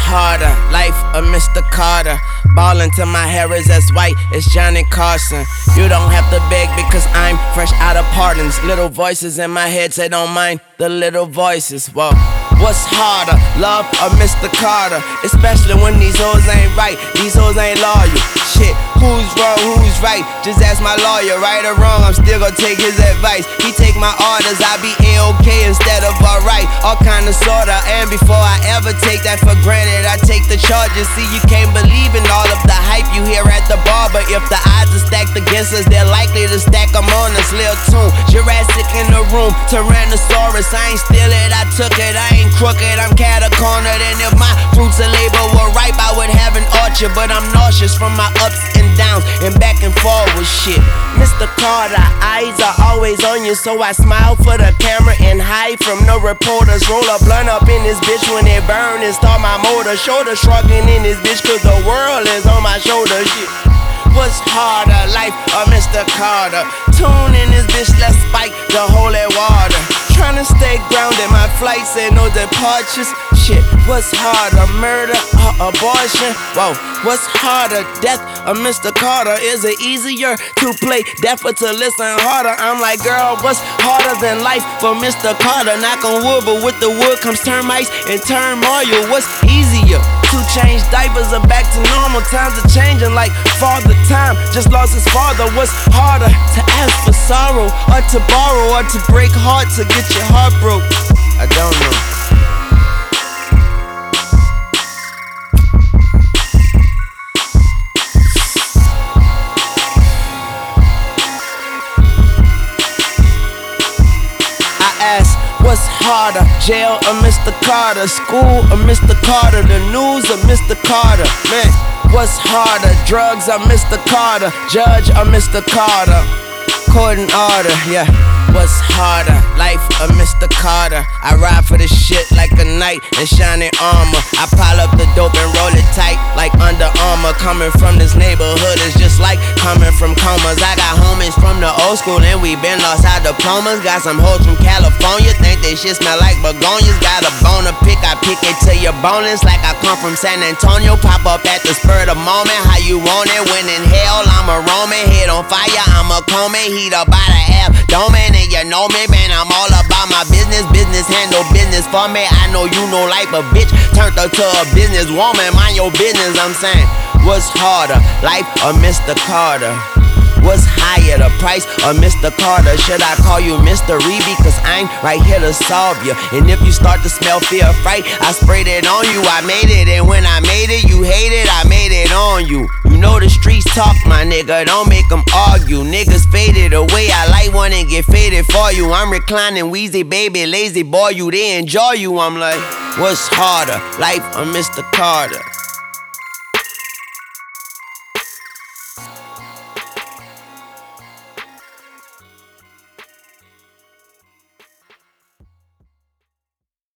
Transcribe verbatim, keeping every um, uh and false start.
harder? Life of Mister Carter. Ballin' till my hair is as white as Johnny Carson. You don't have to beg because I'm fresh out of pardons. Little voices in my head say don't mind the little voices. Whoa. What's harder, love or Mister Carter? Especially when these hoes ain't right, these hoes ain't loyal. Shit, who's wrong, who's right? Just ask my lawyer, right or wrong, I'm still gonna take his advice. He take my orders, I be A-okay instead of alright. All kind of sorta, and before I ever take that for granted, I take the charges. See, you can't believe in all of the hype you hear at the bar, but if the odds are stacked against us, they're likely to stack them on us. Lil Tune, Jurassic in the room, Tyrannosaurus, I ain't steal it, I took it, I ain't crooked, I'm cat-a-cornered. And if my fruits of labor were ripe, I would have an orchard. But I'm nauseous from my ups and downs and back and forward shit. Mister Carter, eyes are always on you, so I smile for the camera and hide from no reporters. Roll a blunt up in this bitch when it burn and start my motor. Shoulder shrugging in this bitch cause the world is on my shoulder. Shit. What's harder, life or Mister Carter? Tune in this bitch, let's spike the holy water. Tryna stay grounded, my flight said no departures. Shit, what's harder, murder or abortion? Whoa, what's harder, death or Mister Carter? Is it easier to play deaf or to listen harder? I'm like, girl, what's harder than life for Mister Carter? Knock on wood, but with the wood comes termites and turmoil. What's easier? To change diapers or back to normal? Times are changing like Father Time just lost his father. What's harder, to ask for sorrow or to borrow or to break heart to get your heart broke? I don't know. I ask, what's harder, jail or Mister Carter? School or Mister Carter? The news or Mister Carter? Man, what's harder, drugs or Mister Carter? Judge or Mister Carter? Court and order, yeah. What's harder, life or Mister Carter? I ride for this shit like a knight in shining armor. I pile up the dope and roll it tight like Under Armour. Coming from this neighborhood is just like coming from comas. I got homies from the old school and we been lost our diplomas. Got some hoes from California, think they shit smell like begonias. Got a bone to pick, I pick it till you're boneless. Like I come from San Antonio, pop up at the spur of the moment. How you want it? When in hell, I'm a Roman. Head on fire, I'm a Coleman. Heat up by the abdomen. And you know me, man, I'm all about my business. Business handle business for me. I know you know life, a bitch turned her to a business woman. Mind your business, I'm saying. What's harder, life or Mister Carter? What's higher, the price or Mister Carter? Should I call you Mister Reeby? Cause I'm right here to solve you. And if you start to smell fear or fright, I sprayed it on you. I made it, and when I made it, you hate it, I made it on you. You know the streets talk, my nigga, don't make them argue. Niggas faded away, I light one and get faded for you. I'm reclining, wheezy baby, lazy boy, you, they enjoy you. I'm like, what's harder, life or Mister Carter?